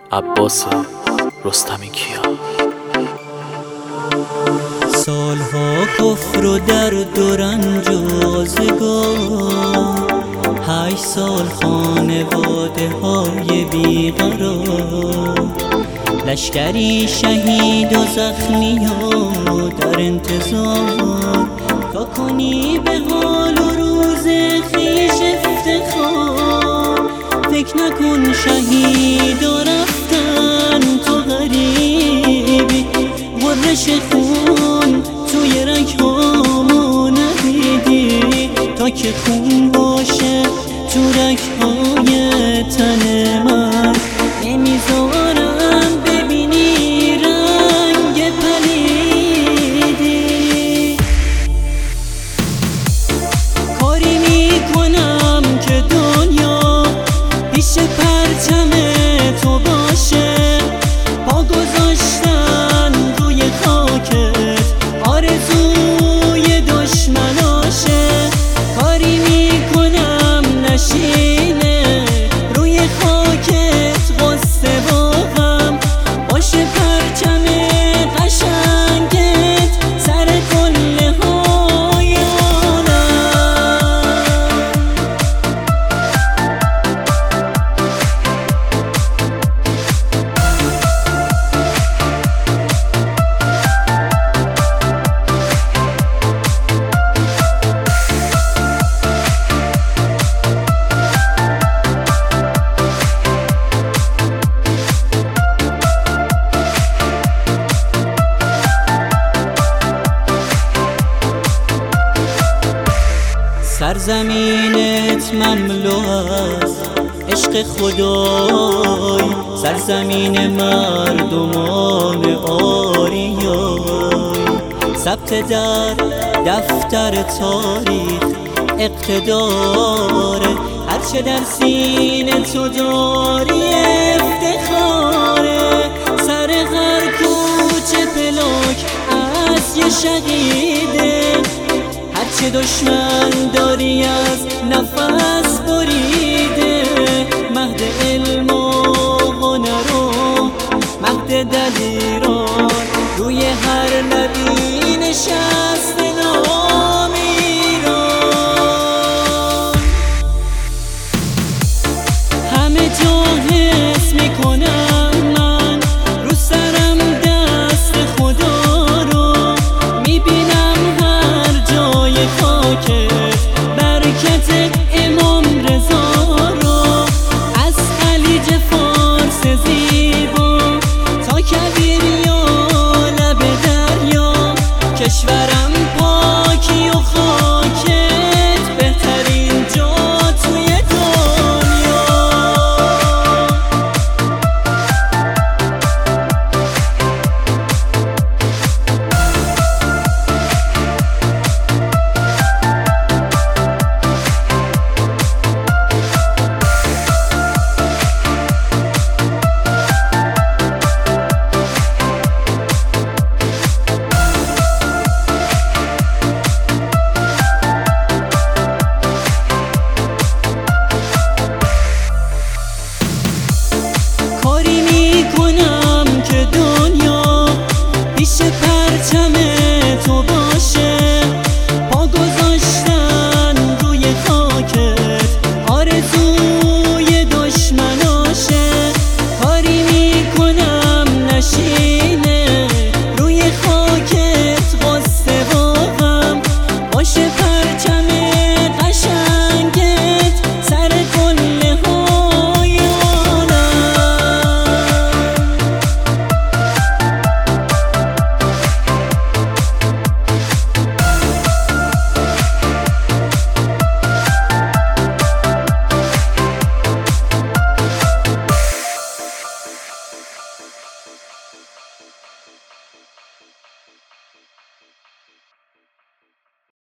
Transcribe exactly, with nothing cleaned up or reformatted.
عباس رستمی کیا. سالها کفر و درد و رنج و آزگار، هشت سال خانواده های بیقرار، لشکری شهید و زخمی و در انتظار، تا کنی به حال و روز خویش افتخار. فکر نکن شهید و رفتن تو غریبی، غرش خون توی رگ‌هامو ندیدی، تا که خون باشه تو رگ‌های تن من، نمیذارم ببینی رنگ پلیدی. کاری میکنم که دنیا پیش پرچم تو باشه، پا گذاشتن روی خاکت آرزوی دشمناشه. کاری میکنم نشینه روی خاکت غصه و غم، باشه پرچم قشنگت سر قله های عالم. سرزمینت مملو از عشق خدای، سرزمین مردمان آریای، ثبت در دفتر تاریخ اقتداره، هرچه در سینه تو داری افتخاره. سر هر کوچه پلاک از یه شهیده، هرچه دشمن داری از نفس بریده. مهد علم و هنر و مهد دلیران، روی هر لبی نشسته نام ایران. همه جا حس میکنم من رو سرم دست خدا رو، میبینم برکت امام رضا رو، از خلیج فارس زیبا تا کویر یا لب دریا. کشورم پاکی و خاکت بهترین جا توی دنیا. پیش پرچم